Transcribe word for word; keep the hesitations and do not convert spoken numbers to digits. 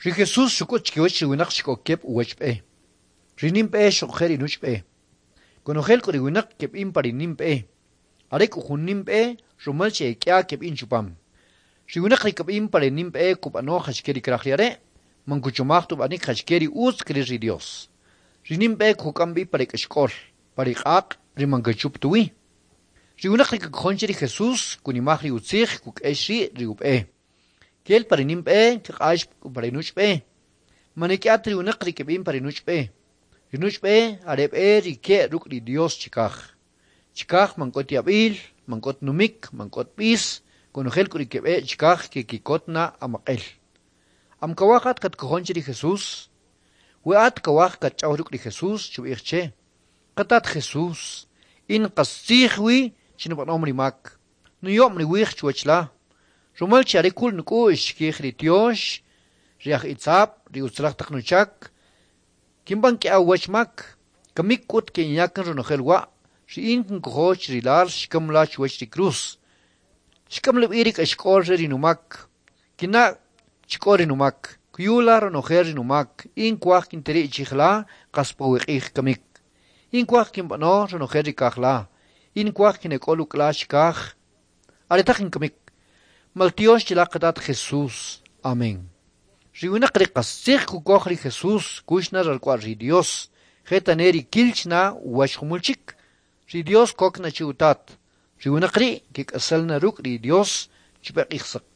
Ri Jesús shukot chkiwach riwinak shikokep uwachpe. Rinimpe shokher inuchpe. Konojel koriwinak kep imparinimpe. Arek ujunimpe rumal che kya kep inchupam. Riwinak rikap imparinimpe kupano hashkeri krachliare. Mankuchumach tub anik hashkeri uz kri Dios. Rinimpe kukambi parek eshkol. Parek ak rimangachup tuwi. Riwinak rikak khoncheri Jesús kunimach riutzich kuk eshri riupe. Kel parinimpe kaqash parinuchpe. Manikyat riwinak rikabim parinuchpe. Rinuchpe arebe rike ruk ri Dios chikaj. Chikaj mankot yabil, mankot numik, mankot pis, konojel kurikebe chikaj ke kikotna amakel. Am kawakat kat kohoncheri Jesús. Weat kawak kat chawruk ri Jesús chubiche. Katat Jesús. In qasihwi chinapanom rimak. Nuyom riwich chuachla. Rumal charikul nuku ishkih ritiosh, riach itzap, riutzrach taknuchak, kimban ki awachmak, kamik kut ke inyakan runojelwa, si inkin kuhoch rilar shikamla chuach di cruz. Shikamlib irik ashkor rinumak, kina chikor rinumak, kuyula runojer rinumak, in kwach kinteri ichichla, kaspawik ik kamik. In kwach kimbano runojer rikachla, in kwach kinekolu klash kach, aritakin kamik. Maltios chilakatat Jesús. Amén. Riwinak rikasich kukochri Jesús, kushna ralkwa ri Dios, getaneri kilchna washumulchik, ri Dios kokna chiutat. Riwinak ri kik asalna ruk ri Dios, chipek iksak.